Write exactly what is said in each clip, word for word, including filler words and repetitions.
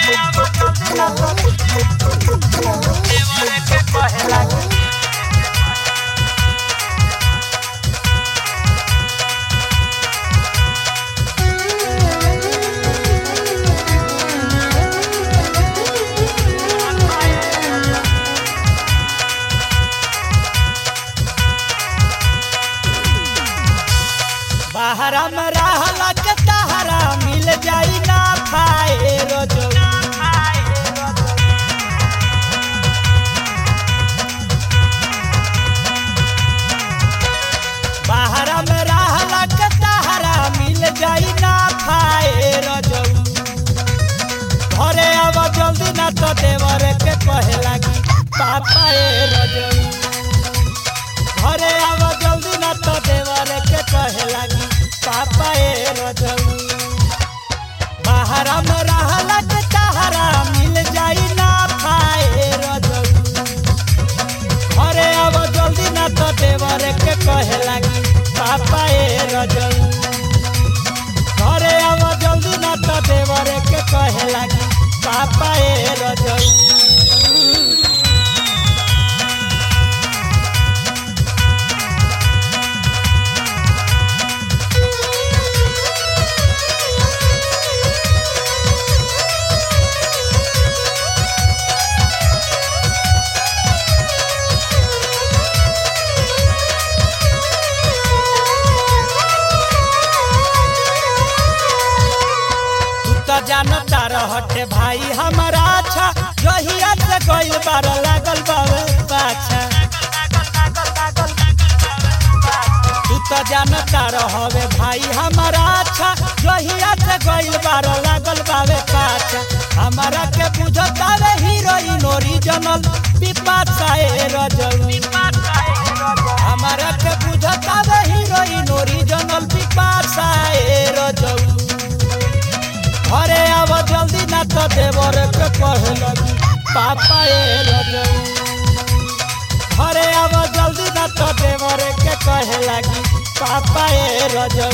बाहरा में रहला के तहरा मिल जाई ना खाए रोजो बाहरा में रहला के तहरा मिल जाई ना खाए रोजो घरे आव जल्दी ना तो देवर के कहे लागी पापा ए रोजो घरे आव जल्दी ना तो देवर के कहे लागी पापा ए रोजो बाहरा में रहला के तहरा मिल जाई ना खाए रोजो घरे आव जल्दी ना तो देवर के कहे लागी पापा ए रोजो घरे आव जल्दी ना तो देवर के कहे लागी पापा ए रोजो जानता रहते भाई हमारा अच्छा जहिया से गइल बार लागल बावे पाछा तू तो जानता रहवे भाई हमारा अच्छा जहिया से गइल बार लागल बावे पाछा हमारा के बुझतावे हीरोइन ओरिजिनल पिपासा ए रोजो हमारा के बुझतावे हीरोइन ओरिजिनल पिपासा ए रोजो घरे आव जल्दी ना तो देवर के कहे लगी पापा ए रोजो घरे आव जल्दी ना तो देवर के कहे लगी पापा ए रोजो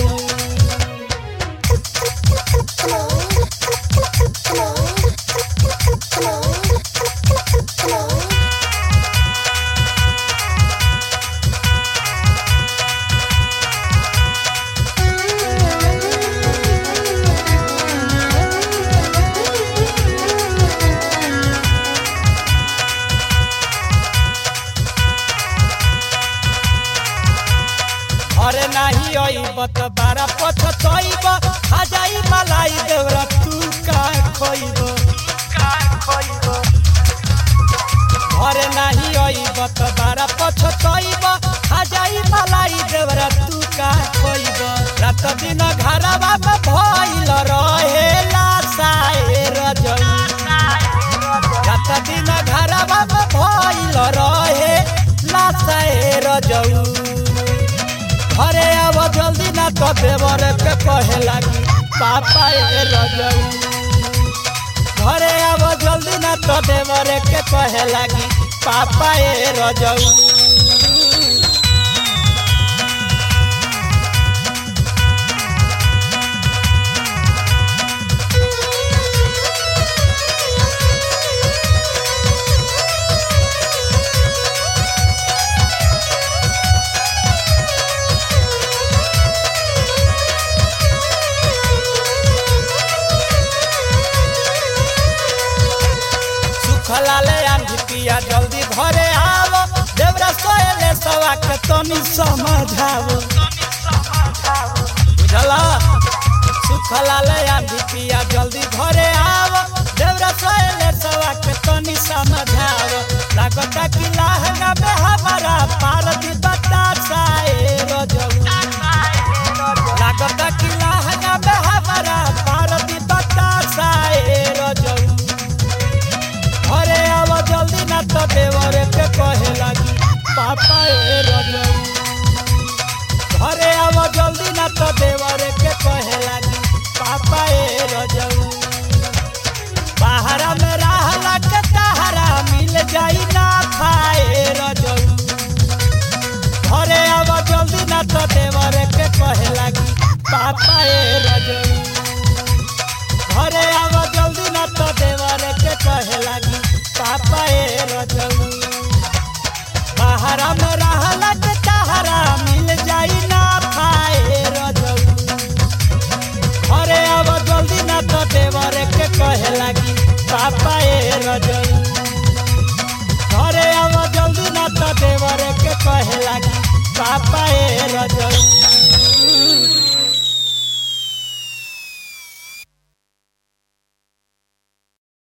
अरे नहीं अइब तो बारा पछतइब खा जाई मलाई देवरा तू का खोइब अरे नहीं अइब तो बारा पछतइब खा जाई मलाई देवरा तू का खोइब रात दिन घरवा में भइल रहेला साए रोजो रात दिन घरवा में भइल रहेला साए रोजो घरे आव जल्दी ना तो देवर के कहे लागी पापा ए रोजो घरे आव जल्दी ना तो देवर के कहे लागी पापा ए रोजो खलाले आंधी पिया जल्दी घरे आवो देवरा सोएले सवा के तनी समझावो बुझला सुखलाले आंधी पिया जल्दी घरे आवो देवरा सोएले सवा के तनी समझावो लागता कि लहंगा में हमारा पार दी बतासा ए रोजो लागता कि लहंगा में हमारा पार दी बतासा ए रोजो घरे आव जल्दी ना तो देवर के कहे लागी पापा ए रोजो घरे आव जल्दी ना तो देवर के कहे लागी पापा ए रोजो बाहरा में रहला के तहरा मिल जाई ना खाए रोजो घरे आव जल्दी ना तो देवर के कहे लागी पापा ए रोजो घरे आव जल्दी ना तो देवर पापा ए रजऊ घरे आव जल्दी ना तो देवर के कहे लगी पापा ए रजऊ।